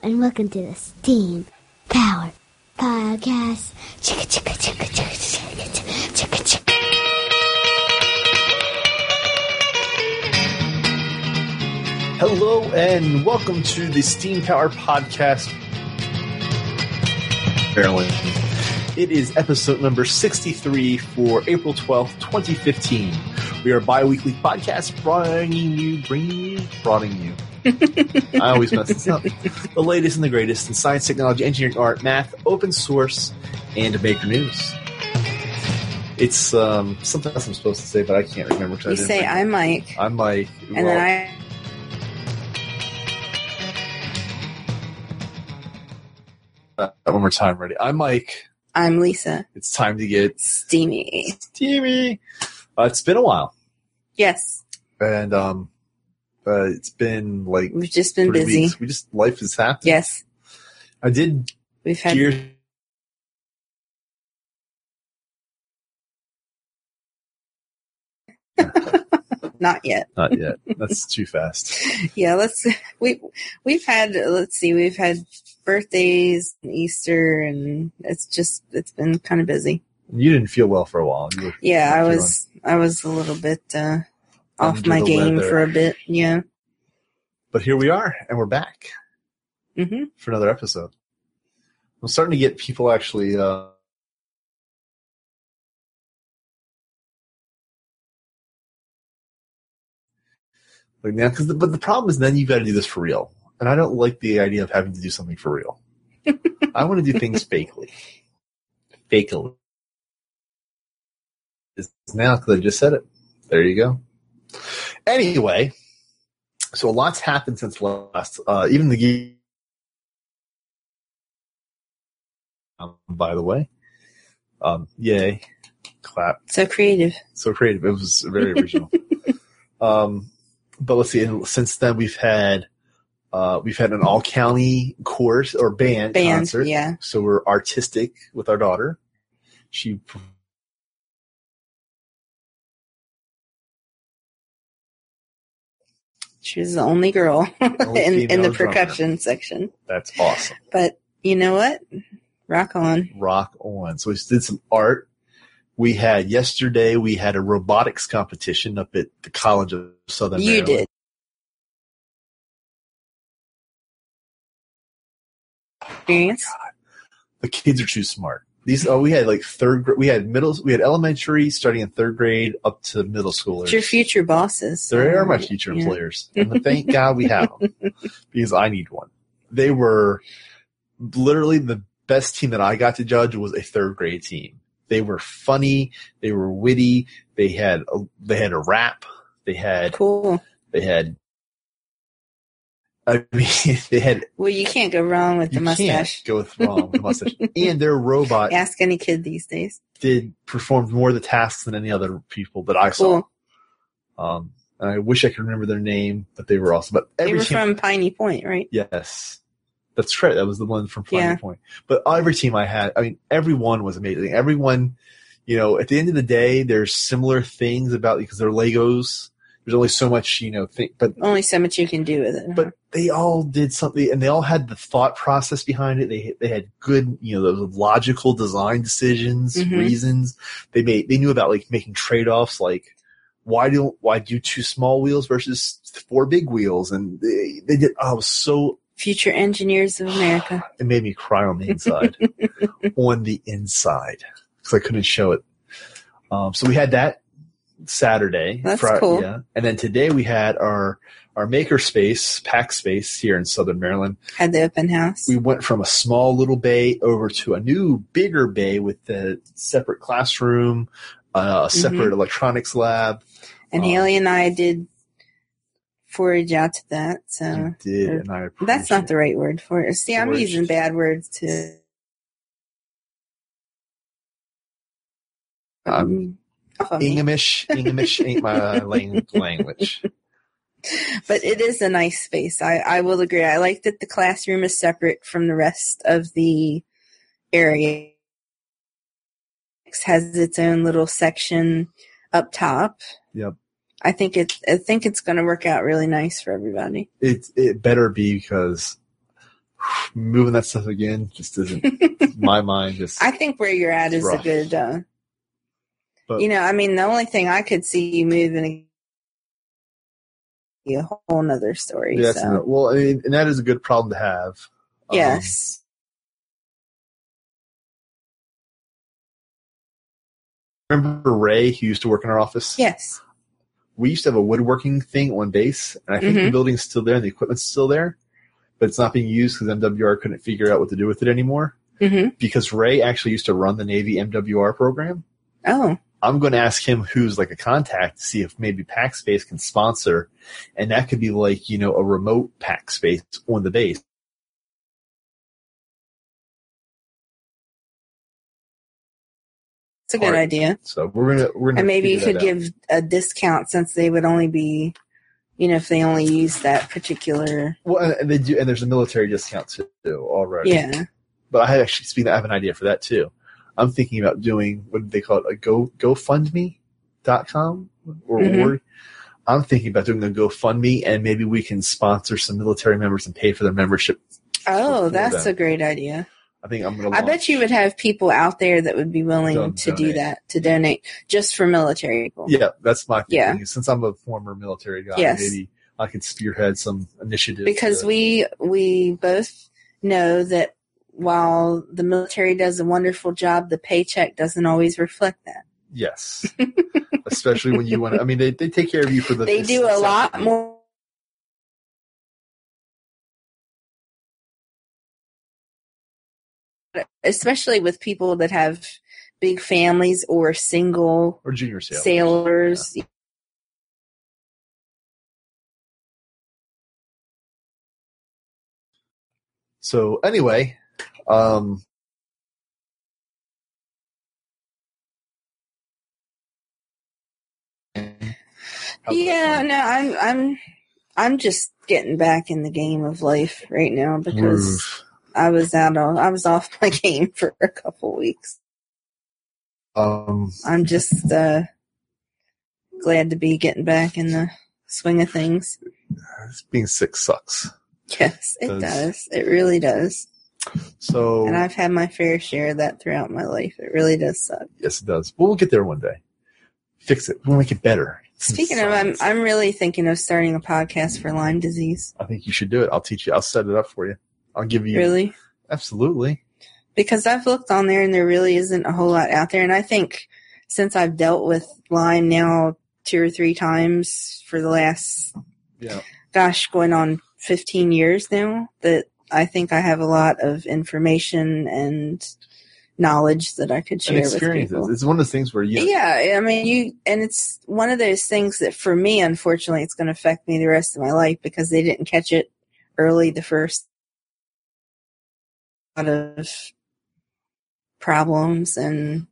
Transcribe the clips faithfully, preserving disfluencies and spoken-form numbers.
and welcome to the Steam Power Podcast. Chicka, chicka, chicka, chicka, chicka, chicka, chicka. Hello and welcome to the Steam Power Podcast, Maryland. It is episode number sixty-three for April twelfth, twenty fifteen. We are a bi-weekly podcast bringing you, bringing you, broadening you. I always mess this up. The latest and the greatest in science, technology, engineering, art, math, open source, and Baker News. It's um, something else I'm supposed to say, but I can't remember. You say, remember. I'm Mike. I'm Mike. And well, then I... Uh, one more time, ready? I'm Mike. I'm Lisa. It's time to get... Steamy. Steamy. Uh, it's been a while. Yes. And um, uh, it's been like... We've just been busy. Weeks. We just... Life has happened. Yes. I did... We've had... Gears. Not yet. Not yet. That's too fast. Yeah, let's... We, we've had... Let's see. We've had birthdays and Easter, and it's just... It's been kind of busy. You didn't feel well for a while. You were, yeah, you were I was... I was a little bit uh, off my game weather. for a bit. Yeah. But here we are, and we're back mm-hmm. for another episode. I'm starting to get people actually... Uh, Like now, cause the, but the problem is then you've got to do this for real. And I don't like the idea of having to do something for real. I want to do things fakely. Fakely. It's now because I just said it. There you go. Anyway, so a lot's happened since last. Uh, even the um, by the way, um, yay, clap. So creative. So creative. It was very original. um. But let's see. And since then, we've had uh, we've had an all county course or band, band concert. Yeah. So we're artistic with our daughter. She she was the only girl only in in the drummer. Percussion section. That's awesome. But you know what? Rock on. Rock on. So we did some art. We had yesterday. We had a robotics competition up at the College of Southern You Maryland. did. Experience. Oh, the kids are too smart. These oh, we had like third. We had middle. We had elementary, starting in third grade, up to middle schoolers. It's your future bosses. They are my future yeah. employers, and thank God we have them because I need one. They were literally the best team that I got to judge was a third grade team. They were funny. They were witty. They had a, they had a rap. They had cool. They had. I mean, they had. Well, you can't go wrong with the you mustache. Can't go with wrong with the mustache. And their robot. Ask any kid these days. Did performed more of the tasks than any other people that I saw. Cool. Um, and I wish I could remember their name, but they were awesome. But every they were team, from Piney Point, right? Yes. That's right. That was the one from Piney yeah. Point. But every team I had, I mean, everyone was amazing. Everyone, you know, at the end of the day, there's similar things about because they're Legos. There's only so much, you know, think, but only so much you can do with it. But they all did something, and they all had the thought process behind it. They they had good, you know, those logical design decisions, mm-hmm. reasons. They made they knew about like making trade offs, like why do why do two small wheels versus four big wheels, and they they did. Oh, I was so. Future engineers of America. It made me cry on the inside. on the inside. Because I couldn't show it. Um, so we had that Saturday. That's Friday, cool. Yeah. And then today we had our, our maker space, pack space here in Southern Maryland. Had the open house. We went from a small little bay over to a new bigger bay with a separate classroom, uh, a separate mm-hmm. electronics lab. And um, Haley and I did forage out to that. So you did, and I appreciate that's not the right word for it. See, I'm forage. using bad words to. Um, English, English ain't my language. But it is a nice space. I, I will agree. I like that the classroom is separate from the rest of the area. It has its own little section up top. Yep. I think it. I think it's going to work out really nice for everybody. It it better be because moving that stuff again just isn't my mind. Just I think where you're at is rough. a good, uh, But, you know, I mean, the only thing I could see you moving a whole nother story. yeah, that's so. no, well, I mean, and that is a good problem to have. Um, Yes. remember Ray, who used to work in our office? Yes. We used to have a woodworking thing on base, and I think Mhm. the building's still there and the equipment's still there, but it's not being used because M W R couldn't figure out what to do with it anymore. Mm-hmm. Because Ray actually used to run the Navy M W R program. Oh. I'm going to ask him who's like a contact to see if maybe Pack Space can sponsor, and that could be like, you know, a remote Pack Space on the base. It's a good Art. idea. So we're gonna we're gonna And maybe you figure could that out. give a discount since they would only be, you know, if they only use that particular. Well, and- and they do, and there's a military discount too already. Yeah. But I actually speaking, I have an idea for that too. I'm thinking about doing what do they call it, a Go GoFundMe dot com or Mhm. org. I'm thinking about doing a GoFundMe, and maybe we can sponsor some military members and pay for their membership. Oh, for that's them. a great idea. I think I'm gonna. I bet you would have people out there that would be willing Don't to do donate. that, to donate just for military people. Yeah, that's my thinking. Yeah. Since I'm a former military guy, Yes. maybe I could spearhead some initiative. Because to- we we both know that while the military does a wonderful job, the paycheck doesn't always reflect that. yes, especially when you want to. I mean, they they take care of you for the. They do a lot necessity. more. Especially with people that have big families or single or junior sailors. sailors. So anyway, um, Yeah, no, I'm I'm I'm just getting back in the game of life right now because Oof. I was out on I was off my game for a couple weeks. um, I'm just uh, glad to be getting back in the swing of things. being sick sucks. Yes, it Does. does. It really does. So And I've had my fair share of that throughout my life. It really does suck. yes, it does. But we'll get there one day. Fix it. We'll make it better. Speaking of, I'm I'm really thinking of starting a podcast for Lyme disease. I think you should do it. I'll teach you. I'll set it up for you. I'll give you. Really? Absolutely. Because I've looked on there and there really isn't a whole lot out there. And I think since I've dealt with Lyme now two or three times for the last, Yeah. gosh, going on fifteen years now, that I think I have a lot of information and knowledge that I could And share with experiences. people. It's one of those things where you. Yeah, I mean, you, and it's one of those things that for me, unfortunately, it's going to affect me the rest of my life because they didn't catch it early the first lot of problems and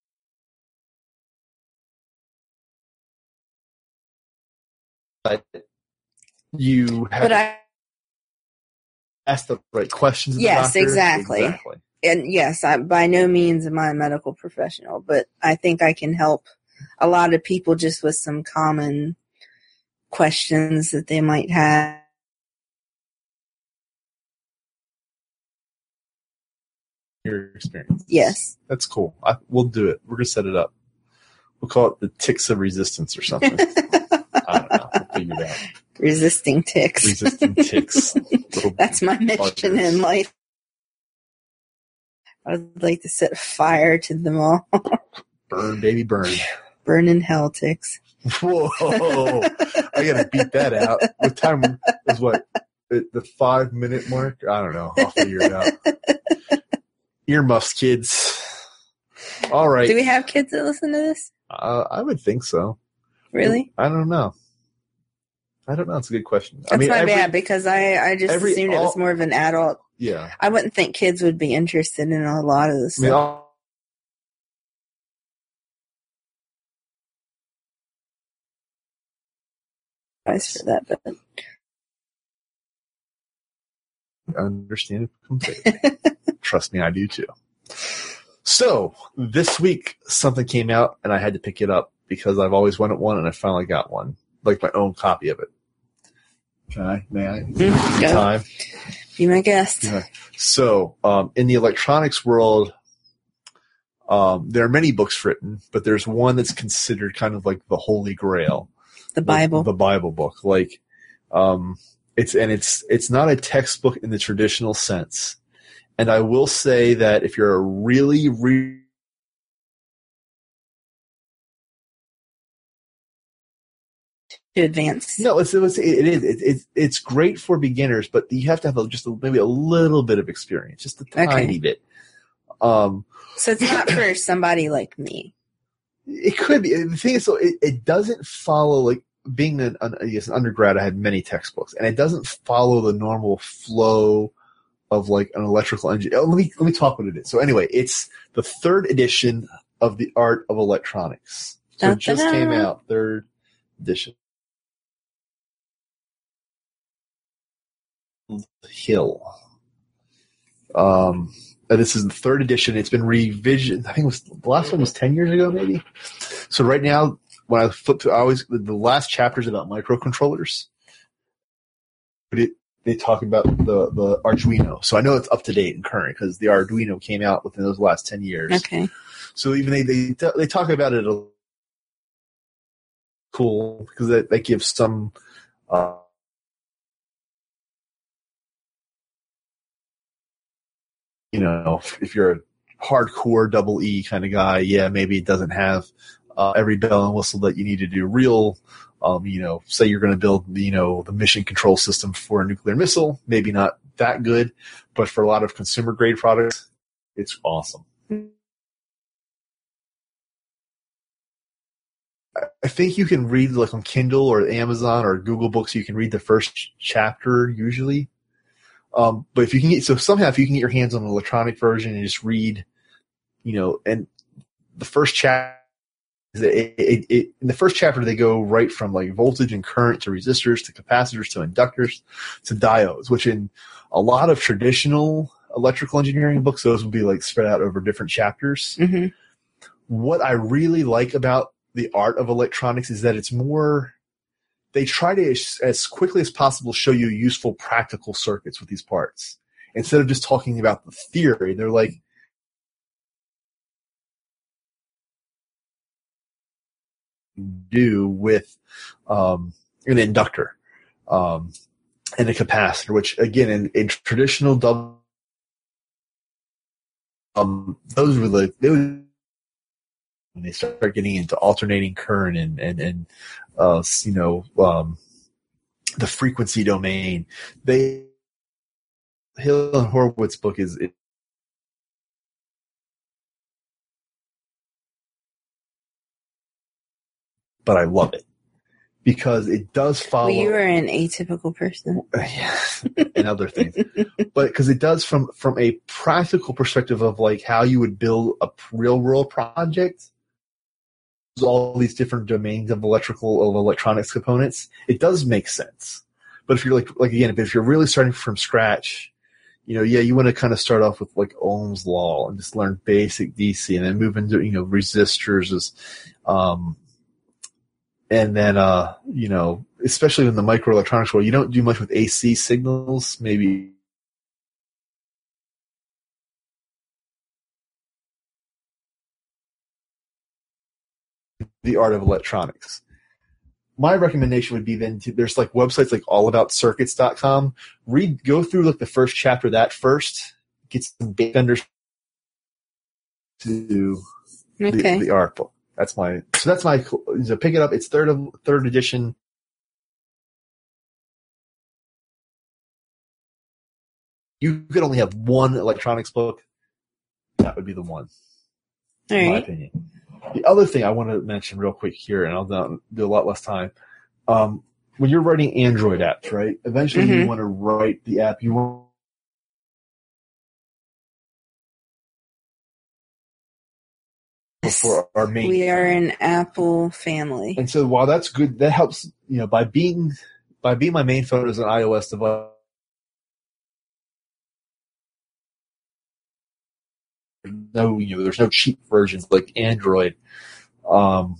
But you have but I asked the right questions. of the Yes, doctor. exactly. Exactly. and yes, I by no means am I a medical professional, but I think I can help a lot of people just with some common questions that they might have. Your experience. Yes. That's cool. I, we'll do it. We're gonna set it up. We'll call it the ticks of resistance or something. I don't know. We'll figure it out. Resisting ticks. Resisting ticks. Little That's my mission buggers. in life. I would like to set fire to them all. Burn, baby, burn. Burn in hell, ticks. Whoa! I gotta beat that out. What time was what? The the five minute mark? I don't know. I'll figure it out. Earmuffs, kids. All right. Do we have kids that listen to this? Uh, I would think so. Really? I don't know. I don't know. It's a good question. That's I mean, my every, bad because I, I just every- assumed it was all- more of an adult. Yeah. I wouldn't think kids would be interested in a lot of this I mean, stuff. all, Advice for that, but I understand it completely. Trust me, I do too. So this week something came out and I had to pick it up because I've always wanted one and I finally got one, like my own copy of it. Can I? May I? Mm, go. Time. Be my guest. Yeah. So, um, in the electronics world, um, there are many books written, but there's one that's considered kind of like the Holy Grail. The Bible. The, the Bible book. Like, um, it's, and it's, it's not a textbook in the traditional sense. And I will say that if you're a really, really advanced. No, it's, it's it is it, it, it's great for beginners, but you have to have a, just a, maybe a little bit of experience, just a tiny Okay. bit. Um, So it's not for somebody like me. it could be. The thing is, so it, it doesn't follow like being an, an, yes, an undergrad. I had many textbooks, and it doesn't follow the normal flow of like an electrical engineer. Oh, let me let me talk what it is. So anyway, it's the third edition of The Art of Electronics. So it just came out, third edition. Hill. Um, and this is the third edition. It's been revision. I think it was the last one was ten years ago, maybe. So right now, when I flip through, I always the, the last chapter is about microcontrollers. But it they talk about the the Arduino. So I know it's up to date and current because the Arduino came out within those last ten years. Okay. So even they they they talk about it a cool because that, that gives some. Uh, You know, if you're a hardcore double E kind of guy, yeah, maybe it doesn't have uh, every bell and whistle that you need to do real. Um, you know, say you're going to build, you know, the mission control system for a nuclear missile, maybe not that good, but for a lot of consumer grade products, it's awesome. I think you can read like on Kindle or Amazon or Google Books, you can read the first chapter usually. Um, but if you can get, so somehow if you can get your hands on an electronic version and just read, you know, and the first chapter, it, it, it, in the first chapter, they go right from like voltage and current to resistors to capacitors to inductors to diodes, which in a lot of traditional electrical engineering books, those would be like spread out over different chapters. Mm-hmm. What I really like about The Art of Electronics is that it's more, they try to, as quickly as possible, show you useful practical circuits with these parts. Instead of just talking about the theory, they're like, do with um, an inductor um, and a capacitor, which, again, in, in traditional double, um, those were the, they would, when they start getting into alternating current and, and, and uh, you know, um, the frequency domain, they, Hill and Horowitz book is, it, but I love it because it does follow. Well, you are an atypical person. And other things, but because it does from, from a practical perspective of like how you would build a real world project, all these different domains of electrical, of electronics components, it does make sense. But if you're like, like again, if you're really starting from scratch, you know, yeah, you want to kind of start off with like Ohm's law and just learn basic D C and then move into, you know, resistors as, um, and then, uh, you know, especially in the microelectronics world, you don't do much with A C signals, maybe. The Art of Electronics. My recommendation would be then to, there's like websites like all about circuits dot com. Read, go through like the first chapter of that first, get some basic understanding to Okay. the, the art book. That's my, so that's my, so pick it up. It's third of, third edition. You could only have one electronics book. That would be the one, All in my right. opinion. The other thing I want to mention real quick here, and I'll do a lot less time. Um, when you're writing Android apps, right? Eventually Mhm. you want to write the app you want. For our main, We are an Apple family. and so while that's good, that helps. You know, by being by being my main phone is an iOS device. No, you know, there's no cheap versions like Android. Um,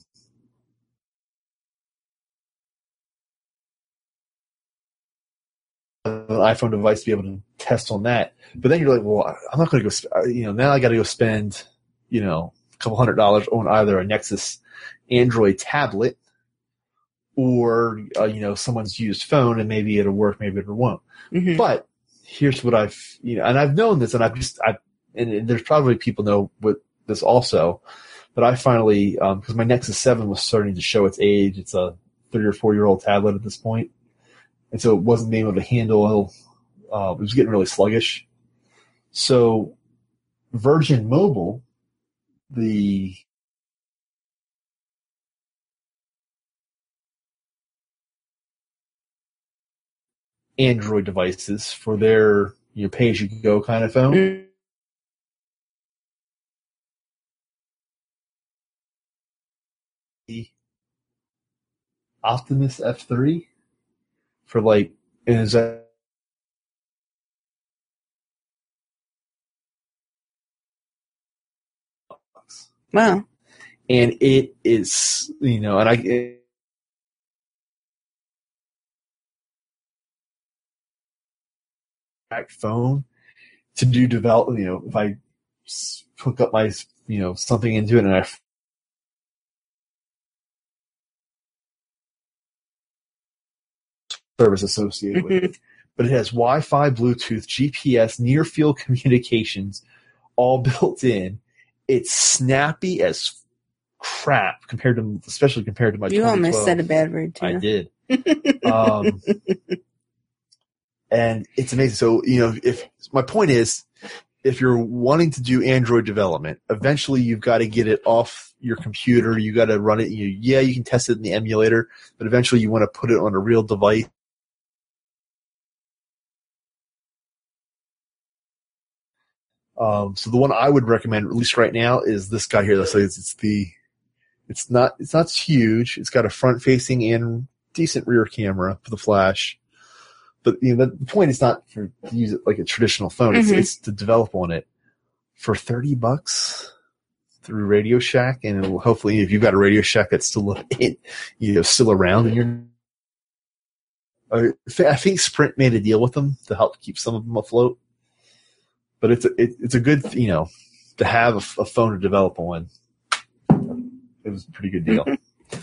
an iPhone device to be able to test on that. But then you're like, well, I'm not going to go, sp- you know, now I got to go spend, you know, a couple hundred dollars on either a Nexus Android tablet or, uh, you know, someone's used phone, and maybe it'll work, maybe it won't. Mm-hmm. But here's what I've, you know, and I've known this, and I've just, I, and there's probably people know what this also, but I finally, um, because my Nexus seven was starting to show its age. It's a three or four year old tablet at this point, and so it wasn't being able to handle. Uh, it was getting really sluggish. So Virgin Mobile, the Android devices for their, you know, pay-as-you-go kind of phone. Mm-hmm. The Optimus F three for like, and is that Wow. and it is, you know, and I. It, phone to do develop, you know, if I hook up my, you know, something into it and I service associated with it, but it has Wi-Fi, Bluetooth, G P S, near field communications, all built in. It's snappy as crap compared to, especially compared to my. You almost said a bad word too. I did. um, and it's amazing. So, you know, if my point is, if you're wanting to do Android development, eventually you've got to get it off your computer. You got to run it. You, yeah, you can test it in the emulator, but eventually you want to put it on a real device. Um, so the one I would recommend, at least right now, is this guy here. So it's, it's the, it's not, it's not huge. It's got a front-facing and decent rear camera for the flash. But you know, the point is not for to use it like a traditional phone. It's, mm-hmm. it's to develop on it for thirty bucks through Radio Shack, and it'll hopefully, if you've got a Radio Shack that's still you know still around, and you're. I think Sprint made a deal with them to help keep some of them afloat. But it's a, it, it's a good, you know, to have a, a phone to develop on. It was a pretty good deal.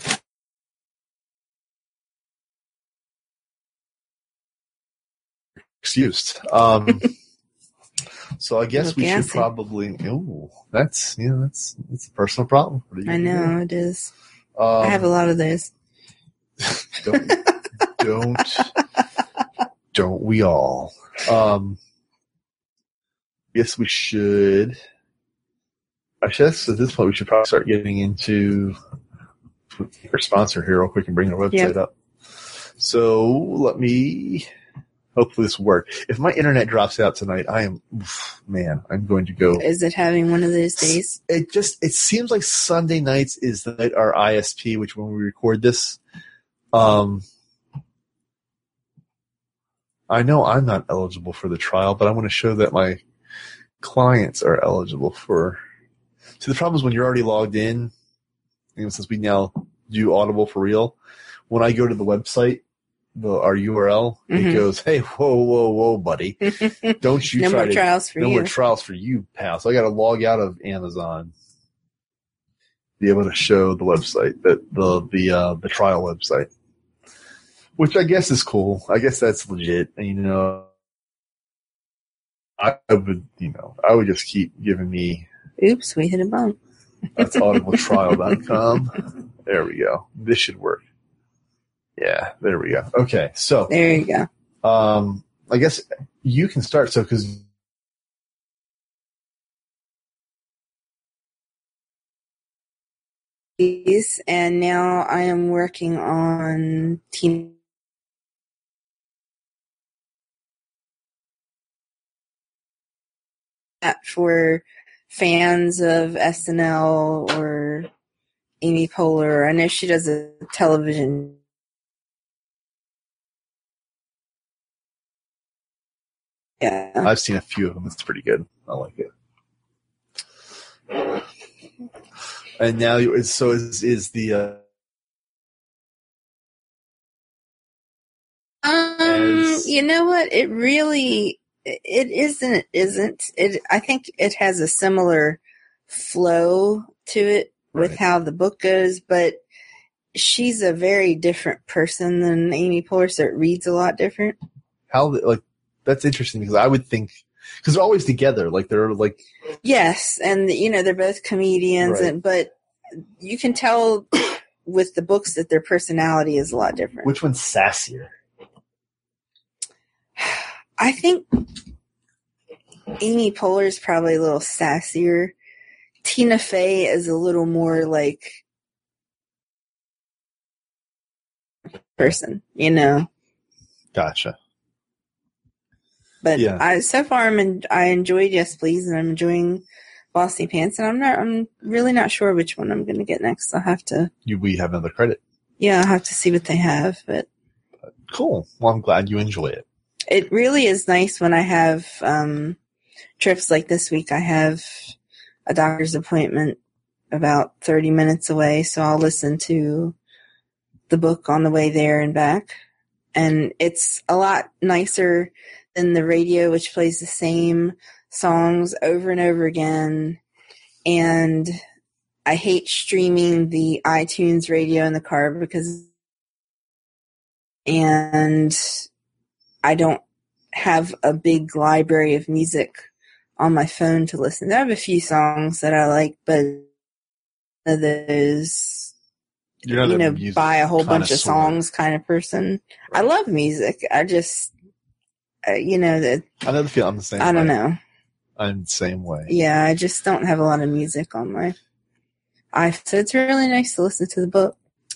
Excused. Um, so I guess we should probably. Oh, that's you know that's it's a personal problem. I know it is. Um, I have a lot of those. Don't don't don't we all? Um, Yes, we should. I guess at this point we should probably start getting into our sponsor here real quick and bring our website yep. up. So let me. Hopefully this will work. If my internet drops out tonight, I am, oof, man, I'm going to go. Is it having one of those days? It just, it seems like Sunday nights is the night our I S P, which when we record this, um, I know I'm not eligible for the trial, but I want to show that my clients are eligible for. See, the problem is when you're already logged in, you know, since we now do Audible for real, when I go to the website, the our U R L, mm-hmm. it goes, hey, whoa, whoa, whoa, buddy. Don't you no try more to, trials for no you. more trials for you, pal. So I got to log out of Amazon to be able to show the website, the, the, the, uh, the trial website, which I guess is cool. I guess that's legit. And, you know, I would, you know, I would just keep giving me. Oops, we hit a bump. That's audible trial dot com. There we go. This should work. Yeah, there we go. Okay, so there you go. Um, I guess you can start. So, because and now I am working on team. For fans of S N L or Amy Poehler. I know she does a television. Yeah. I've seen a few of them. It's pretty good. I like it. And now, so is, is the. Uh, um, as, you know what? It really. it isn't. It isn't. It. I think it has a similar flow to it with Right. how the book goes, but she's a very different person than Amy Poehler, so it reads a lot different. How, like, that's interesting because I would think, because they're always together, like, they're like. Yes, and, you know, they're both comedians, Right. and but you can tell with the books that their personality is a lot different. Which one's sassier? I think Amy Poehler is probably a little sassier. Tina Fey is a little more like person, you know. Gotcha. But Yeah. I so far I'm in, I enjoyed Yes Please, and I'm enjoying Bossy Pants, and I'm not I'm really not sure which one I'm going to get next. I'll have to. You, we have another credit. Yeah, I'll have to see what they have, but. Cool. Well, I'm glad you enjoy it. It really is nice when I have um, trips like this week. I have a doctor's appointment about thirty minutes away, so I'll listen to the book on the way there and back. And it's a lot nicer than the radio, which plays the same songs over and over again. And I hate streaming the iTunes radio in the car because and I don't have a big library of music on my phone to listen. I have a few songs that I like, but those, You're not you a know, music buy a whole bunch of connoisseur. songs kind of person. I love music. I just, uh, you know, that I know the feel. I'm the same I don't way. know. I'm the same way. Yeah, I just don't have a lot of music on my iPhone. So it's really nice to listen to the book.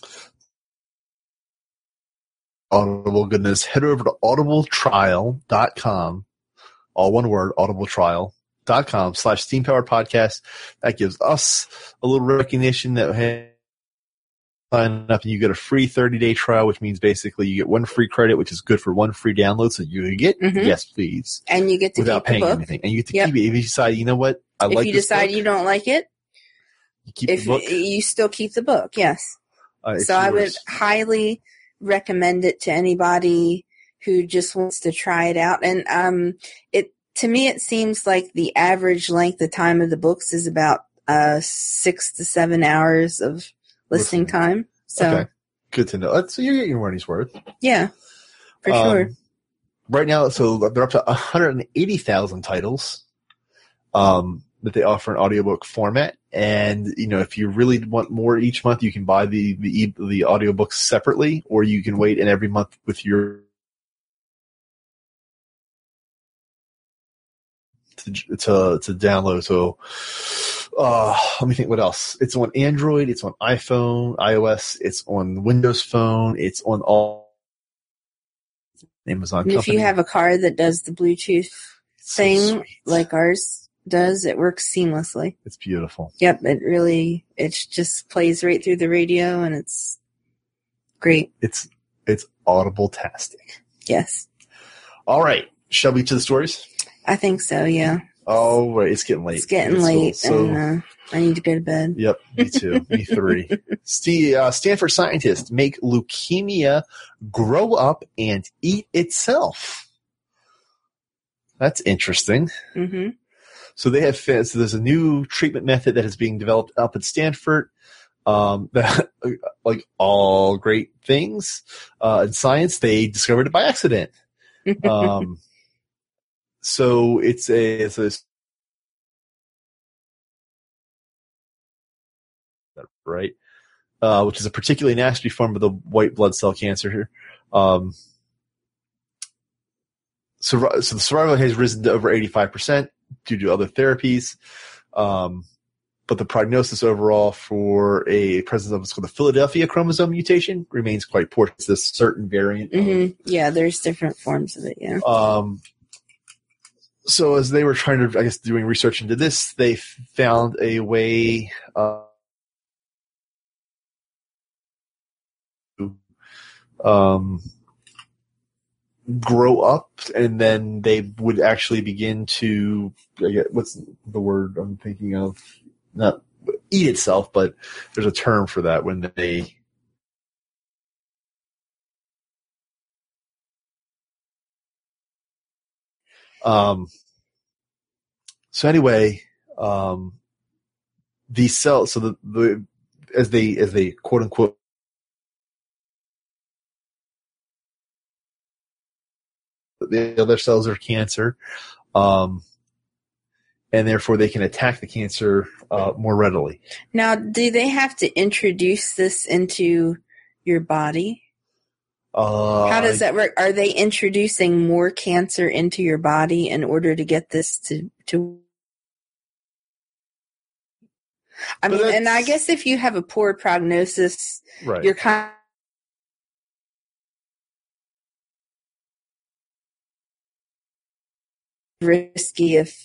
Audible goodness. Head over to audible trial dot com. All one word, audible trial dot com slash Steam Powered Podcast. That gives us a little recognition that, hey, sign up and you get a free thirty-day trial, which means basically you get one free credit, which is good for one free download. So you can get, Mhm. yes, please, And you get to without keep the paying book. anything. And you get to Yep. keep it. If you decide, you know what, I If like you this decide book, you don't like it, you keep if the book. you still keep the book, yes. Uh, it's So I would yours. highly recommend it to anybody who just wants to try it out. And um, it to me, it seems like the average length of time of the books is about uh, six to seven hours of listening Listening. time. So Okay. Good to know. So you're getting your money's worth. yeah, for Um, sure. Right now, so they're up to one hundred eighty thousand titles um, that they offer in audiobook format. And, you know, if you really want more each month, you can buy the, the, e- the audiobooks separately, or you can wait and every month with your to, to, to download. So, uh, let me think what else. It's on Android. It's on iPhone, iOS. It's on Windows Phone. It's on all Amazon And if company. you have a car that does the Bluetooth It's so thing sweet. like ours does, it works seamlessly. It's beautiful. Yep, it really, it just plays right through the radio, and it's great. It's, it's audible-tastic. Yes, All right. Shall we to the stories? I think so, yeah. Oh, right. It's getting late. It's getting It's late, So, and uh, I need to go to bed. yep. Me too. Me three. St- uh, Stanford scientists make leukemia grow up and eat itself. That's interesting. Mm-hmm. So they have, so there's a new treatment method that is being developed up at Stanford. Um, that, like all great things, uh, in science, they discovered it by accident. Um, so it's a, it's a, right, uh, which is a particularly nasty form of the white blood cell cancer here. Um, so, so the survival rate has risen to over eighty-five percent due to other therapies. Um, but the prognosis overall for a presence of what's called the Philadelphia chromosome mutation remains quite poor. It's this certain variant. Mm-hmm. Yeah, there's different forms of it, yeah. Um, so as they were trying to, I guess, doing research into this, they found a way, uh, um, grow up, and then they would actually begin to, I guess, what's the word I'm thinking of? Not eat itself, but there's a term for that when they, Um, so anyway, um, these cells, so the, the, as they, as they quote unquote, the other cells are cancer, um, and therefore they can attack the cancer uh, more readily. Now, do they have to introduce this into your body? Uh, How does that work? Are they introducing more cancer into your body in order to get this to to? I But mean, and I that's- guess if you have a poor prognosis, right. you're kind of risky if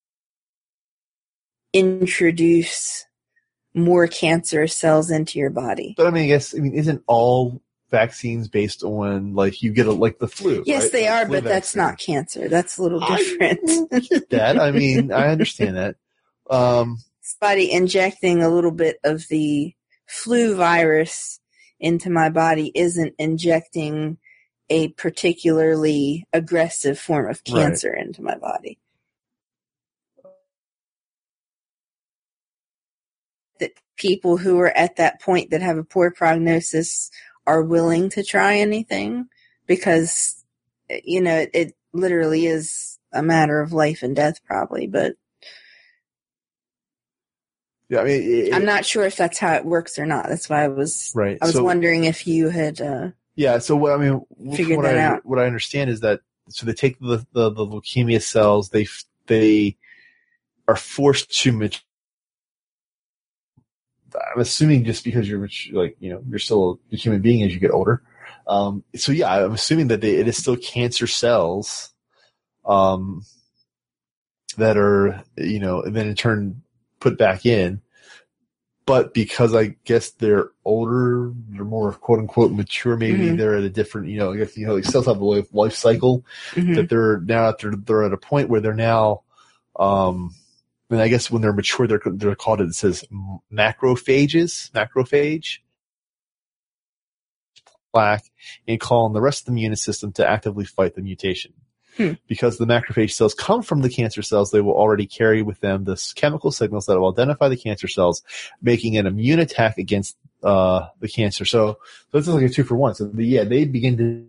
introduce more cancer cells into your body. But I mean, I guess, I mean, isn't all vaccines based on, like, you get a, like the flu? Yes, right? they The are, flu but that's vaccine. not cancer. That's a little I different. get that. I mean, I understand that. Um, Somebody injecting a little bit of the flu virus into my body isn't injecting a particularly aggressive form of cancer right. into my body. That people who are at that point that have a poor prognosis are willing to try anything because, you know, it, it literally is a matter of life and death probably, but yeah, I mean, it, I'm not sure if that's how it works or not. That's why I was, right. I was so, wondering if you had, uh, yeah. So what I mean, figured what that I, out. what I understand is that, so they take the, the, the leukemia cells, they, they are forced to mature. I'm assuming just because you're like, you know, you're still a human being as you get older. Um, so yeah, I'm assuming that they, it is still cancer cells, um, that are, you know, and then in turn put back in. But because I guess they're older, they're more quote unquote mature, maybe mm-hmm. they're at a different, you know, I guess, you know, they still have a life, life cycle mm-hmm. that they're now at, they're, they're at a point where they're now, um, and I guess when they're mature, they're they're called, it says macrophages, macrophage, plaque, and call on the rest of the immune system to actively fight the mutation. Hmm. Because the macrophage cells come from the cancer cells, they will already carry with them the chemical signals that will identify the cancer cells, making an immune attack against uh, the cancer. So, so this is like a two for one. So the, yeah, they begin to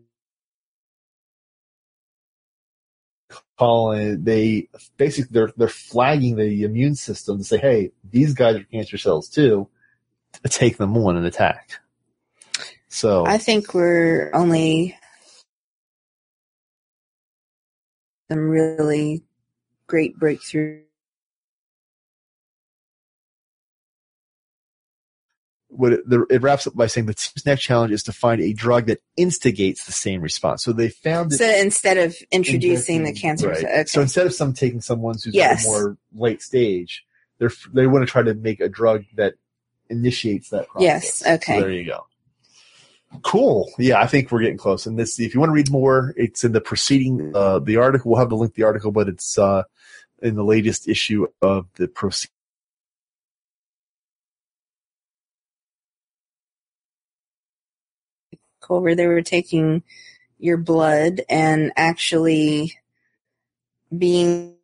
call it, they basically they're they're flagging the immune system to say, hey, these guys are cancer cells too, to take them on and attack. So I think we're only some really great breakthrough. What it, the, it wraps up by saying the team's next challenge is to find a drug that instigates the same response. So they found it. So instead of introducing the cancer, right. okay. So instead of some taking someone who's yes. more late stage, they're they want to try to make a drug that initiates that process. Yes. Okay. So there you go. Cool. Yeah, I think we're getting close. And this, if you want to read more, it's in the preceding uh, the article. We'll have the link to the article, but it's uh, in the latest issue of the proceeding. Where they were taking your blood and actually being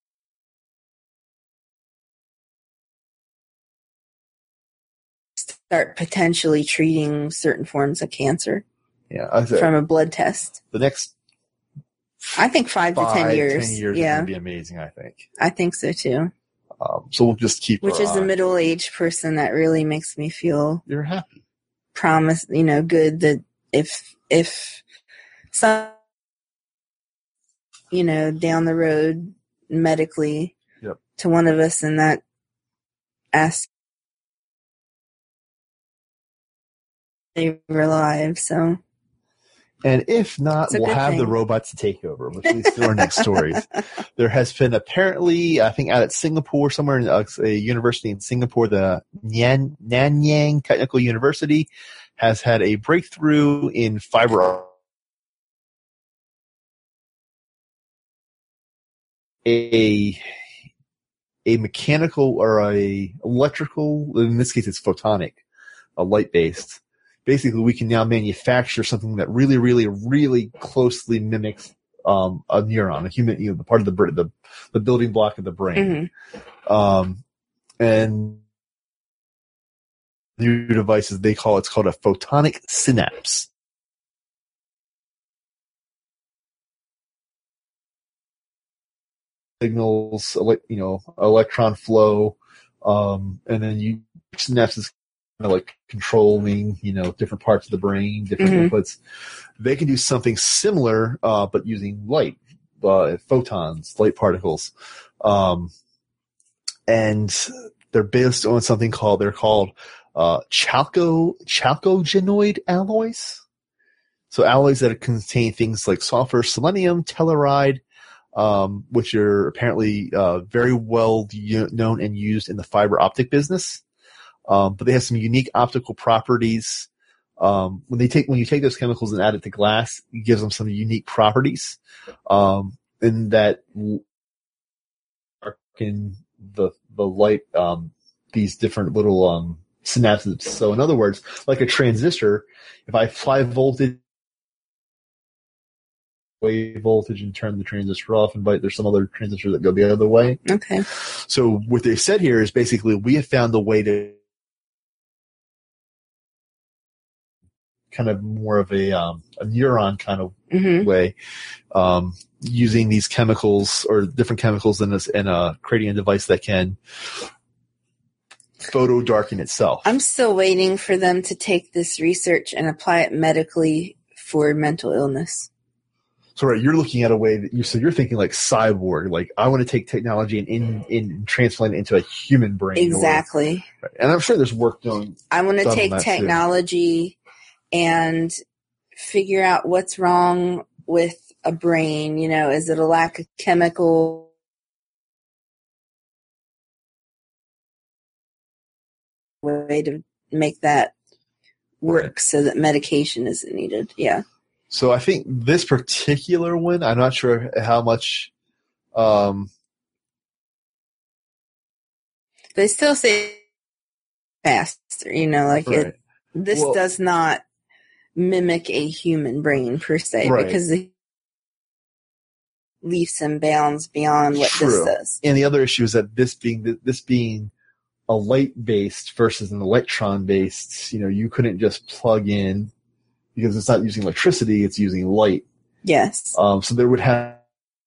start potentially treating certain forms of cancer. Yeah, I from a blood test. The next, I think five, five to ten years. Ten years yeah, is going to be amazing. I think. I think so too. Um, so we'll just keep. Which is eye. a middle-aged person that really makes me feel. You're happy. Promise, you know, good that if if some, you know, down the road medically yep. to one of us in that aspect, save our lives. So. And if not, we'll have thing. the robots to take over, which leads to our next stories. There has been apparently, I think out at Singapore, somewhere in a, a university in Singapore, the Nyan, Nanyang Technical University has had a breakthrough in fiber a a mechanical or a electrical, in this case it's photonic, a light-based. Basically, we can now manufacture something that really, really, really closely mimics um, a neuron, a human, you know, the part of the br- the the building block of the brain. Mm-hmm. Um, and new devices they call it's called a photonic synapse. Signals, you know, electron flow, um, and then you synapses kind of like controlling, you know, different parts of the brain, different mm-hmm. inputs. They can do something similar, uh, but using light, uh, photons, light particles, um, and they're based on something called they're called uh, chalco chalcogenoid alloys. So alloys that contain things like sulfur, selenium, telluride. Um, which are apparently uh, very well u- known and used in the fiber optic business. Um, but they have some unique optical properties. Um, when they take when you take those chemicals and add it to glass, it gives them some unique properties. Um, in that in the the light um, these different little um, synapses. So in other words, like a transistor, if I apply voltage. Wave voltage and turn the transistor off, and but there's some other transistors that go the other way. Okay. So what they said here is basically we have found a way to kind of more of a um, a neuron kind of mm-hmm. way um, using these chemicals or different chemicals in this in a creating a device that can photo darken itself. I'm still waiting for them to take this research and apply it medically for mental illness. So right, you're looking at a way that you so you're thinking like cyborg, like I want to take technology and in, in transplant it into a human brain. Exactly. Or, and I'm sure there's work done. I want to take technology too. And figure out what's wrong with a brain. You know, is it a lack of chemical way to make that work right. so that medication isn't needed? Yeah. So I think this particular one, I'm not sure how much. Um, they still say faster, you know, like right. it. This well, does not mimic a human brain per se, right. because it leaps and bounds beyond what True. This does. And the other issue is that this being this being a light based versus an electron based, you know, you couldn't just plug in. Because it's not using electricity, it's using light. Yes. Um, so there would have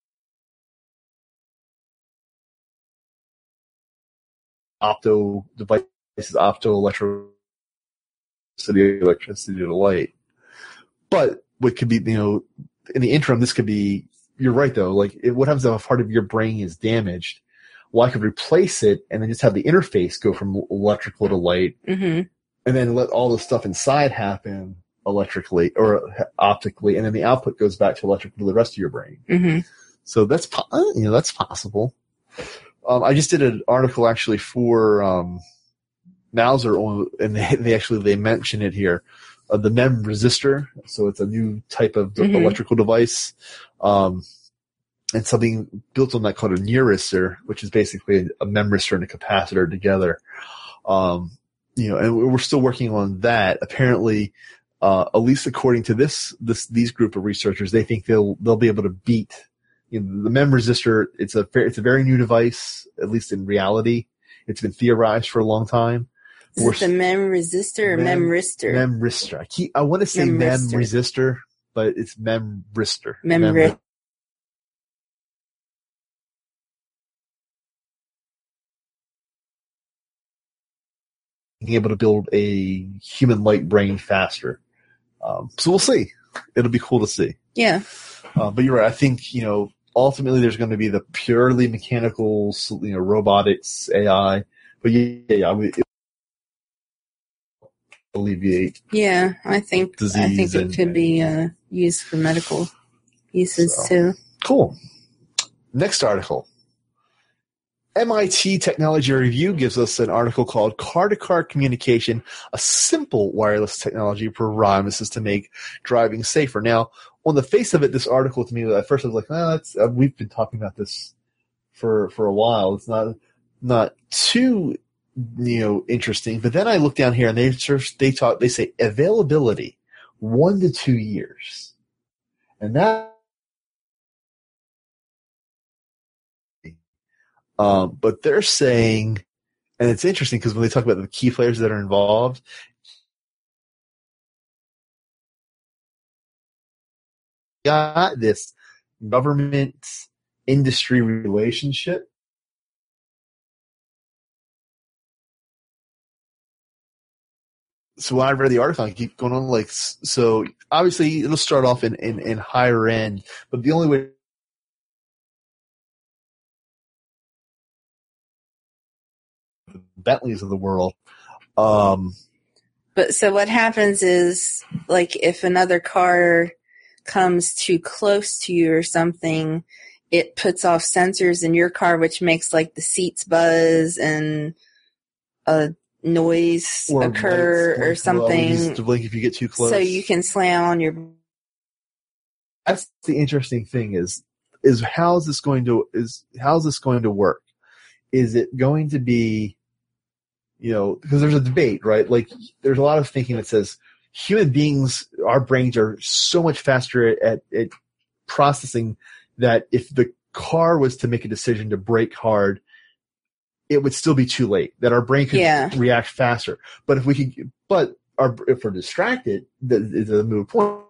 opto devices, opto electricity, electricity to light. But what could be, you know, in the interim, this could be. You're right though. Like, it, what happens if a part of your brain is damaged? Well, I could replace it and then just have the interface go from electrical to light, mm-hmm. and then let all the stuff inside happen. Electrically or optically, and then the output goes back to electrical to the rest of your brain. Mm-hmm. So that's po- you know that's possible. Um, I just did an article actually for um, Mauser, and they, they actually they mention it here, uh, the MEM resistor. So it's a new type of mm-hmm. electrical device, um, and something built on that called a neuristor, which is basically a, a MEM resistor and a capacitor together. Um, you know, and we're still working on that. Apparently. Uh, at least according to this, this, these group of researchers, they think they'll, they'll be able to beat, you know, the MEM resistor. It's a, it's a very new device, at least in reality. It's been theorized for a long time. Is We're, it the MEM resistor or MEM resistor? MEM resistor. I keep, I want to say MEM resistor, but it's MEM resistor. MEM resistor. Being able to build a human light brain faster. Um, so we'll see. It'll be cool to see. Yeah. Uh, but you're right. I think, you know, ultimately there's going to be the purely mechanical, you know, robotics, A I. But yeah, yeah, I mean, it will alleviate. Yeah, I think disease I think it and, could be uh, used for medical uses so, too. Cool. Next article. M I T Technology Review gives us an article called Car-to-Car Communication, a simple wireless technology promises to make driving safer. Now, on the face of it, this article to me, at first I was like, oh, that's, uh, we've been talking about this for for a while. It's not not too, you know, interesting. But then I look down here and they they talk, they say availability, one to two years. And that Um, but they're saying, and it's interesting because when they talk about the key players that are involved, got this government industry relationship. So when I read the article, I keep going on like, so obviously it'll start off in, in, in higher end, but the only way Bentleys of the world. Um, but so what happens is, like, if another car comes too close to you or something, it puts off sensors in your car, which makes like the seats buzz and a noise or occur or something. To blink if you get too close, so you can slam on your. That's the interesting thing is is how's this going to is how's this going to work? Is it going to be, you know, because there's a debate, right? Like there's a lot of thinking that says human beings, our brains are so much faster at, at, at processing that if the car was to make a decision to brake hard, it would still be too late. That our brain could yeah. react faster. But if we could, but our, if we're distracted, is a moot point.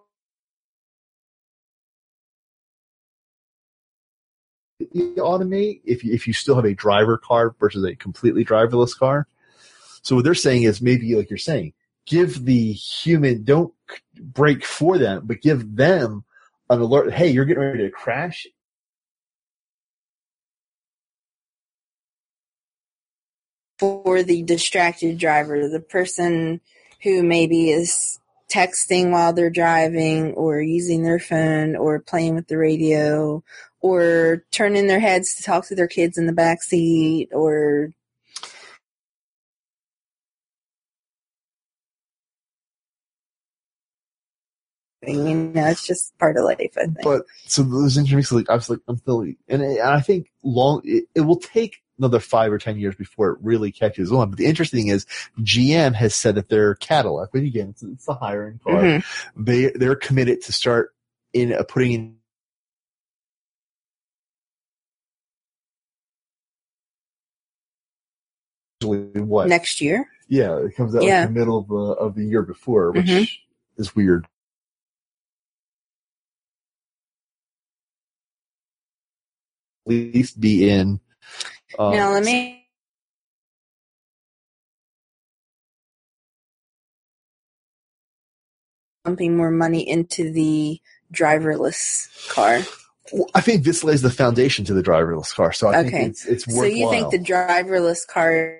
You automate if you, if you still have a driver car versus a completely driverless car. So what they're saying is maybe like you're saying, give the human, don't brake for them, but give them an alert. Hey, you're getting ready to crash. For the distracted driver, the person who maybe is texting while they're driving or using their phone or playing with the radio or turning their heads to talk to their kids in the back seat or you know, it's just part of life, I think. But so those interesting. Like I was like, I'm feeling, and, and I think long. It, it will take another five or ten years before it really catches on. But the interesting thing is, G M has said that their Cadillac, but again, it's, it's a higher end car. Mm-hmm. They they're committed to start in uh, putting in. What next year? Yeah, it comes out yeah. in the middle of the of the year before, which mm-hmm. is weird. At least be in. Um, now let me. Pumping more money into the driverless car. Well, I think this lays the foundation to the driverless car, so I okay. think it's it's worthwhile. So you think the driverless car?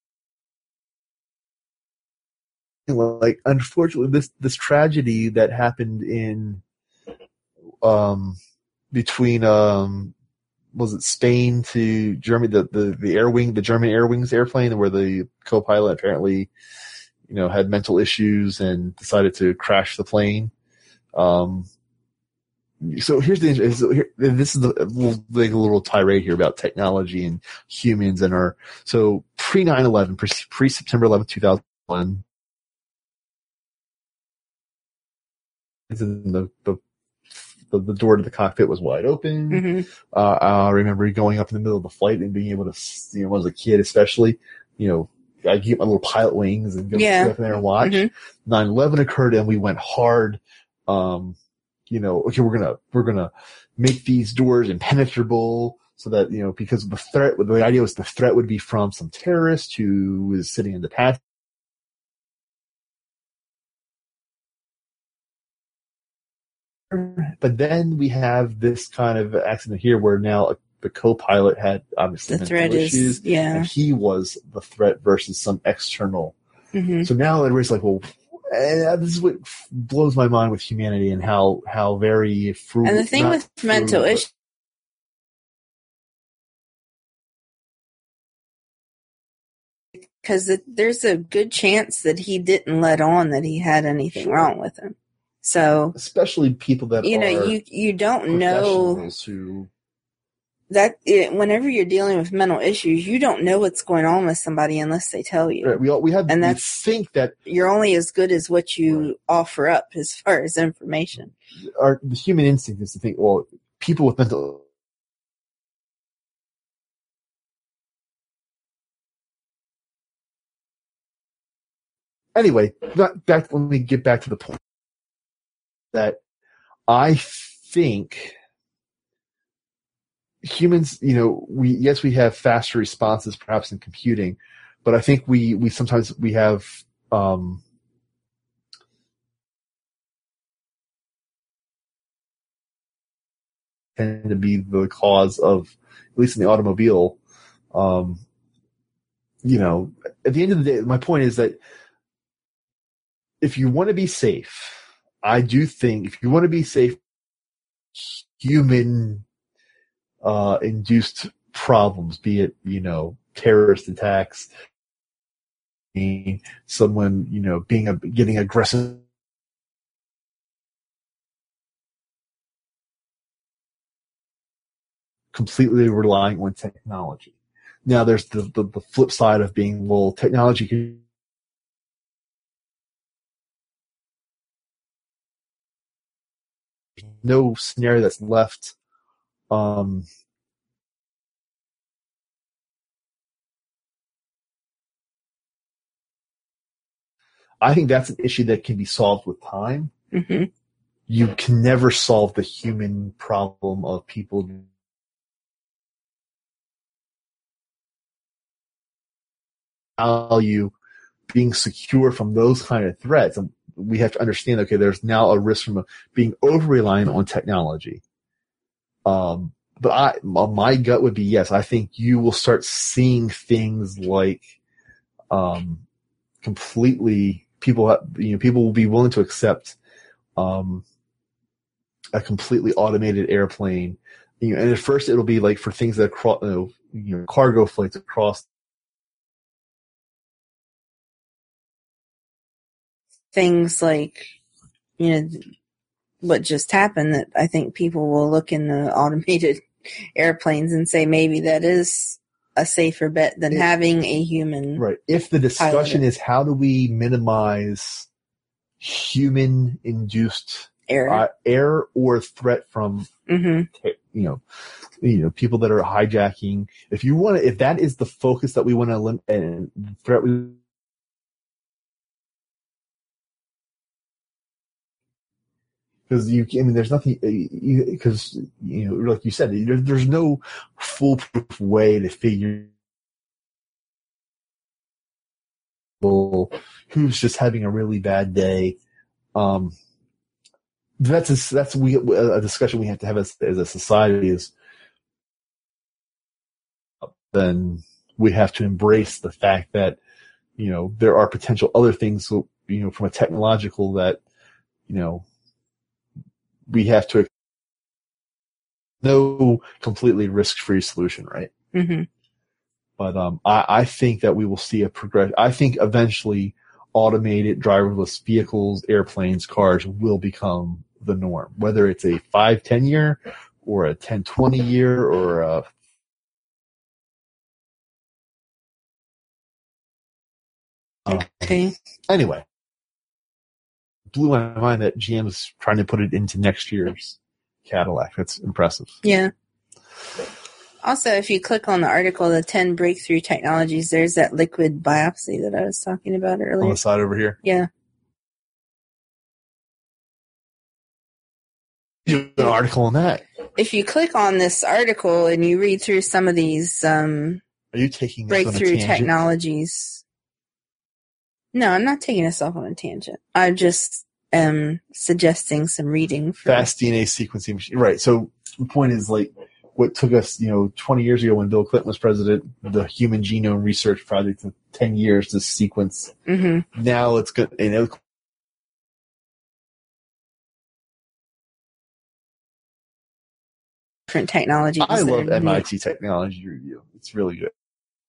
Like, unfortunately, this this tragedy that happened in um between um was it Spain to Germany, the the the air wing the German Air Wings airplane where the co-pilot apparently, you know, had mental issues and decided to crash the plane. Um, so here's the so here, this is the we'll make a little tirade here about technology and humans and our so pre nine eleven, pre September eleventh, two thousand one. The, the the the door to the cockpit was wide open. Mm-hmm. Uh, I remember going up in the middle of the flight and being able to, you know, as a kid especially, you know, I get my little pilot wings and go yeah. up in there and watch. Mm-hmm. nine eleven occurred and we went hard. Um, you know, okay, we're gonna we're gonna make these doors impenetrable so that, you know, because the threat, the idea was the threat would be from some terrorist who is sitting in the path. But then we have this kind of accident here where now the co-pilot had obviously the mental issues, is, yeah. and he was the threat versus some external. Mm-hmm. So now everybody's like, well, eh, this is what blows my mind with humanity and how, how very frugal. And the thing with frugal, mental issues. Because there's a good chance that he didn't let on that he had anything sure. wrong with him. So, especially people that you know, are you you don't know who that it, whenever you're dealing with mental issues, you don't know what's going on with somebody unless they tell you. Right. We all, we have and we that's think that you're only as good as what you right. offer up as far as information. Our the human instinct is to think, well, people with mental anyway, that, back, let me get back to the point that I think humans, you know, we, yes, we have faster responses perhaps in computing, but I think we, we sometimes we have, um, tend to be the cause of, at least in the automobile, um, you know, at the end of the day, my point is that if you want to be safe, I do think if you want to be safe, human uh, induced problems, be it, you know, terrorist attacks, someone, you know, being a, getting aggressive, completely relying on technology. Now, there's the, the, the flip side of being, well, technology can no scenario that's left um, I think that's an issue that can be solved with time. Mm-hmm. You can never solve the human problem of people value being secure from those kind of threats. And we have to understand, okay, there's now a risk from being over-reliant on technology. Um, but I, my gut would be yes. I think you will start seeing things like um, completely people. You know, people will be willing to accept um, a completely automated airplane. You know, and at first it'll be like for things that cross, you know, you know, cargo flights across. Things like, you know, what just happened, that I think people will look in the automated airplanes and say maybe that is a safer bet than it, having a human. Right. If the discussion is how do we minimize human induced Error. Uh, error or threat from, mm-hmm. you know, you know, people that are hijacking. If you want to, if that is the focus that we want to limit and threat we, because you, I mean, there's nothing, because, you know, like you said, there, there's no foolproof way to figure who's just having a really bad day. Um, that's a, that's we a discussion we have to have as, as a society is then we have to embrace the fact that, you know, there are potential other things, you know, from a technological that, you know, we have to no completely risk-free solution, right? Mm-hmm. But um, I, I think that we will see a progress. I think eventually automated driverless vehicles, airplanes, cars will become the norm, whether it's a five, ten year or a ten, twenty year or a Okay. Um, anyway, blew my mind that G M is trying to put it into next year's Cadillac. That's impressive. Yeah. Also, if you click on the article, the ten breakthrough technologies, there's that liquid biopsy that I was talking about earlier. On the side over here? Yeah. You have an article on that. If you click on this article and you read through some of these um, Are you taking this breakthrough on a tangent? technologies. No, I'm not taking us off on a tangent. I just am suggesting some reading. For Fast D N A sequencing machine. Right. So the point is, like, what took us, you know, twenty years ago when Bill Clinton was president, the Human Genome Research Project took ten years to sequence. Mm-hmm. Now it's good. You know, different technologies. I love that M I T Technology Review. It's really good.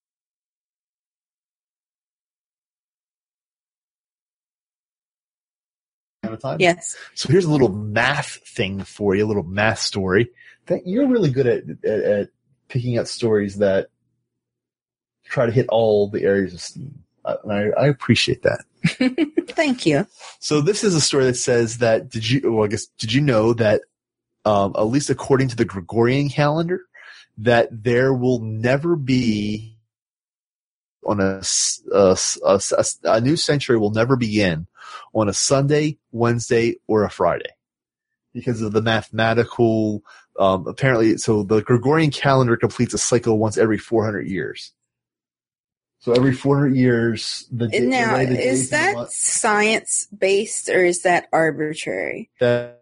Time? Yes. So here's a little math thing for you, a little math story that you're really good at, at, at picking out stories that try to hit all the areas of STEAM. Uh, and I, I appreciate that. Thank you. So this is a story that says that, did you, well, I guess, did you know that, um, at least according to the Gregorian calendar, that there will never be on a, a, a, a new century will never begin on a Sunday, Wednesday, or a Friday because of the mathematical. Um, apparently, so the Gregorian calendar completes a cycle once every four hundred years. So every four hundred years, the day, now the way the is that month, science based or is that arbitrary? That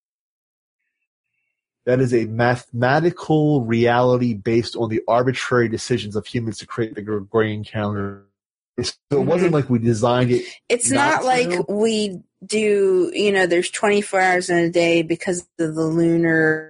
that is a mathematical reality based on the arbitrary decisions of humans to create the Gregorian calendar. So it mm-hmm. wasn't like we designed it. It's not, not like we do. You know, there's twenty-four hours in a day because of the lunar.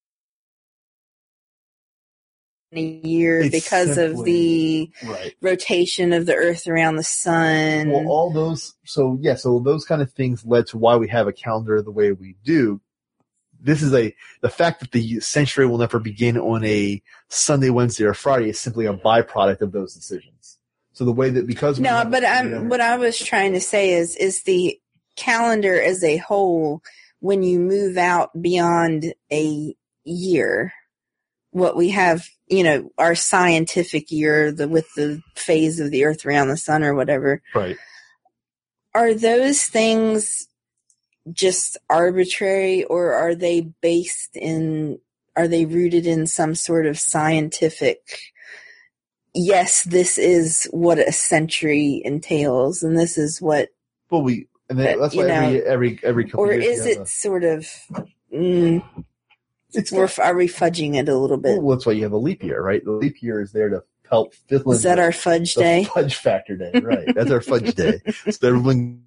A year it's because simply, of the right. rotation of the Earth around the sun. Well, all those, so yeah, so those kind of things led to why we have a calendar the way we do. This is a, the fact that the century will never begin on a Sunday, Wednesday, or Friday is simply a byproduct of those decisions. So the way that, because. No, but I'm, never, what I was trying to say is, is the calendar as a whole, when you move out beyond a year, what we have, you know, our scientific year, the with the phase of the Earth around the sun or whatever. Right. Are those things just arbitrary, or are they based in, are they rooted in some sort of scientific, yes, this is what a century entails, and this is what. Well, we, and then, that's why know, every, every, every couple or years. Or is it a, sort of, mm, It's We're, are we fudging it a little bit? Well, that's why you have a leap year, right? The leap year is there to help fill in. Is that the, our fudge the day? Fudge factor day, right? That's our fudge day. So everyone,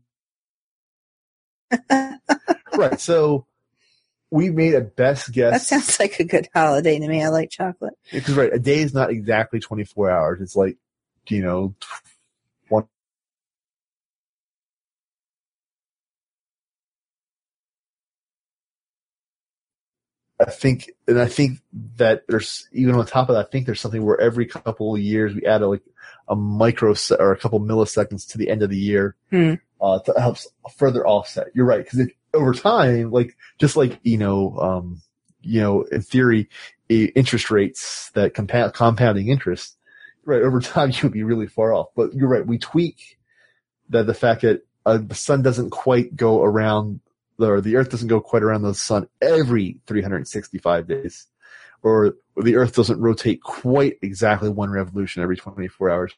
right? So we made a best guess. That sounds like a good holiday to me. I like chocolate. Because right, a day is not exactly twenty-four hours. It's like, you know, one. I think, and I think that there's, even on top of that, I think there's something where every couple of years we add a, like a micro or a couple milliseconds to the end of the year hmm. uh, to help further offset. You're right, because over time, like just like you know, um, you know, in theory, interest rates that compound compounding interest, right? Over time, you would be really far off. But you're right, we tweak that the fact that uh, the sun doesn't quite go around. Or the Earth doesn't go quite around the sun every three hundred sixty-five days, or the Earth doesn't rotate quite exactly one revolution every twenty-four hours.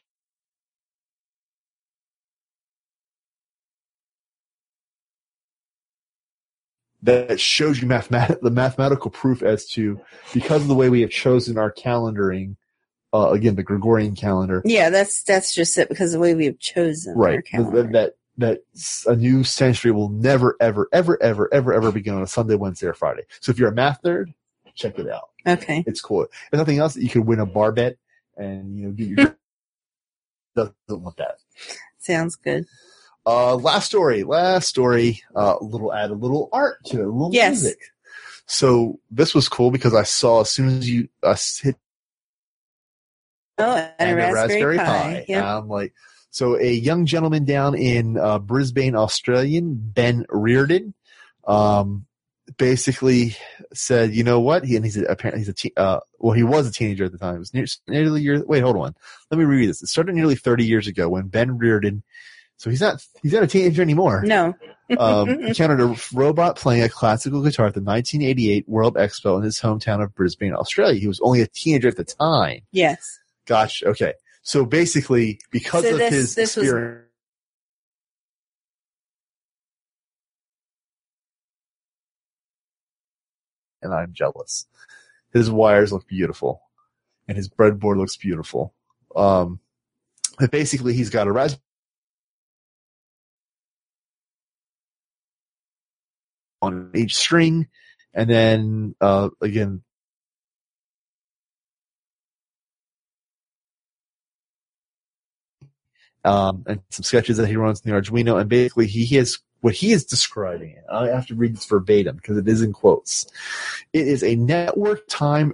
That shows you mathemat- the mathematical proof as to, because of the way we have chosen our calendaring, uh, again, the Gregorian calendar. Yeah, that's that's just it, because of the way we have chosen right. our calendar. That, that that a new century will never, ever, ever, ever, ever, ever begin on a Sunday, Wednesday, or Friday. So if you're a math nerd, check it out. Okay. It's cool. There's nothing else that you could win a bar bet and, you know, get your doesn't want that. Sounds good. Uh, last story, last story, uh, a little, add a little art to it, a little yes. music. So this was cool because I saw as soon as you uh, hit oh, and, and a Raspberry, Raspberry Pi. Pi yep. I'm like, so a young gentleman down in uh, Brisbane, Australian, Ben Reardon, um, basically said, you know what? He and he's a, apparently he's a te- uh, well, he was a teenager at the time. It was near, nearly year. Wait, hold on. Let me reread this. It started nearly thirty years ago when Ben Reardon. So he's not he's not a teenager anymore. No. um, encountered a robot playing a classical guitar at the nineteen eighty-eight World Expo in his hometown of Brisbane, Australia. He was only a teenager at the time. Yes. Gotcha. Okay. So basically, because so of this, his this experience, was... and I'm jealous. His wires look beautiful, and his breadboard looks beautiful. Um, but basically, he's got a Raspberry on each string, and then uh, again. Um, and some sketches that he runs in the Arduino, and basically he has what he is describing it. I have to read this verbatim because it is in quotes. It is a network time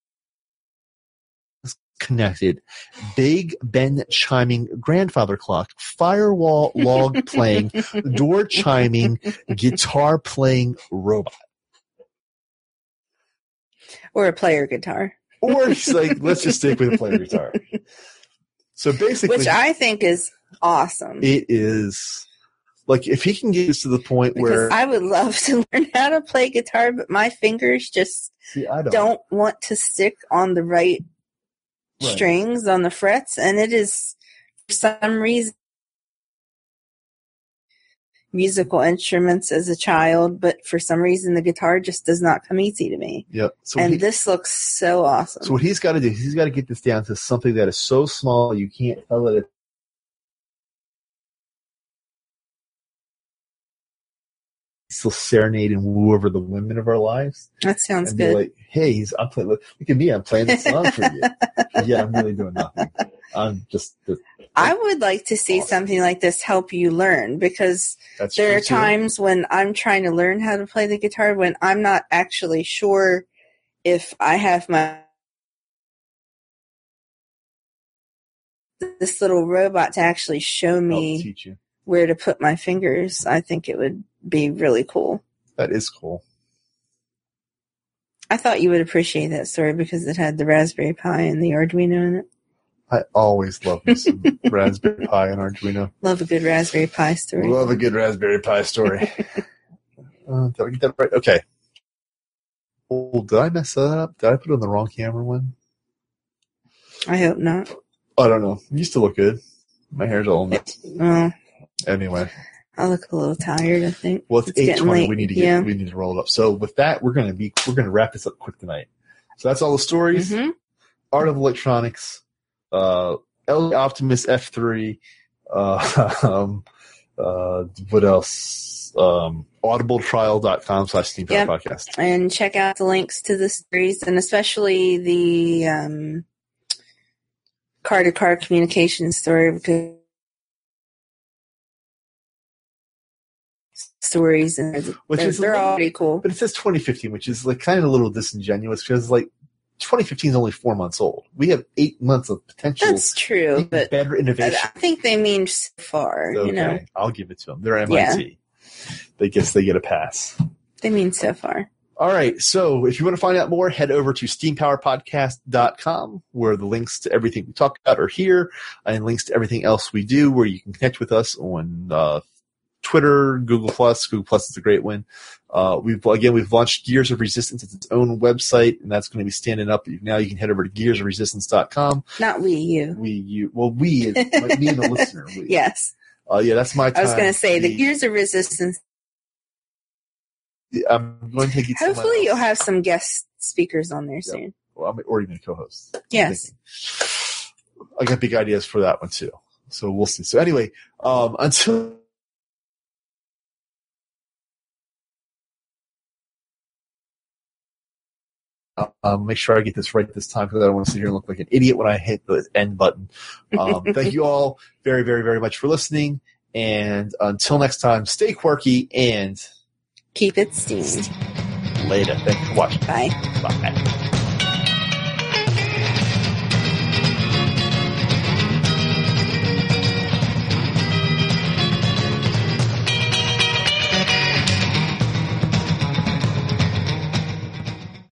connected, Big Ben chiming grandfather clock, firewall log playing, door chiming, guitar playing robot. Or a player guitar. Or he's like, let's just stick with a player guitar. So basically, which I think is awesome. It is like if he can get us to the point because where I would love to learn how to play guitar, but my fingers just see, I don't. don't want to stick on the right, Right. strings on the frets, and it is for some reason musical instruments as a child, but for some reason the guitar just does not come easy to me. Yep. So and he, this looks so awesome. So what he's got to do, he's got to get this down to something that is so small you can't tell that it's still serenade and woo over the women of our lives. That sounds and good. Be like, hey, he's, I'm playing. Look at me, I'm playing this song for you. Yeah, I'm really doing nothing. I'm just. just I would like to see awesome. something like this help you learn, because That's there true are too. times when I'm trying to learn how to play the guitar when I'm not actually sure if I have my this little robot to actually show Help me teach you. where to put my fingers. I think it would be really cool. That is cool. I thought you would appreciate that story because it had the Raspberry Pi and the Arduino in it. I always love me some Raspberry Pi and Arduino. Love a good Raspberry Pi story. Love a good Raspberry Pi story. uh, did I get that right? Okay. Oh, did I mess that up? Did I put on the wrong camera one? I hope not. I don't know. It used to look good. My hair's all messed. Well, Anyway. I look a little tired, I think. Well, it's, It's eight getting twenty. late. We need to get Yeah. we need to roll it up. So with that, we're gonna be we're gonna wrap this up quick tonight. So that's all the stories. Mm-hmm. Art of Electronics, uh, L G Optimus F three, uh, um, uh, what else? Um, audibletrial.com slash Steam Power Yep. Podcast. And check out the links to the series, and especially the um, car-to-car communication story, because stories and they're, Which they're, is a they're little- all pretty cool. But it says twenty fifteen, which is like kind of a little disingenuous because like twenty fifteen is only four months old. We have eight months of potential That's true, even but better I innovation. I think they mean so far. Okay, You know, I'll give it to them. They're M I T. They guess they get a pass. they mean so far. All right. So if you want to find out more, head over to steam power podcast dot com, where the links to everything we talk about are here, and links to everything else we do, where you can connect with us on uh, Twitter, Google Plus. Google Plus is a great one. Uh, we've again we've launched Gears of Resistance. It's its own website, and that's going to be standing up now. You can head over to gears of resistance dot com. Not we, you. We you well we like me and the listener. We. Yes. Uh, yeah, that's my time. I was going to say, the The- Gears of Resistance. I'm going to get someone Hopefully, else. you'll have some guest speakers on there soon. Well, I'm, or even a co-host. I'm Yes. thinking. I got big ideas for that one too. So we'll see. So anyway, um, until um, make sure I get this right this time because I don't want to sit here and look like an idiot when I hit the end button. Um, thank you all very, very, very much for listening. And until next time, stay quirky and Keep it steamed. later. Thank you for watching. Bye. Bye.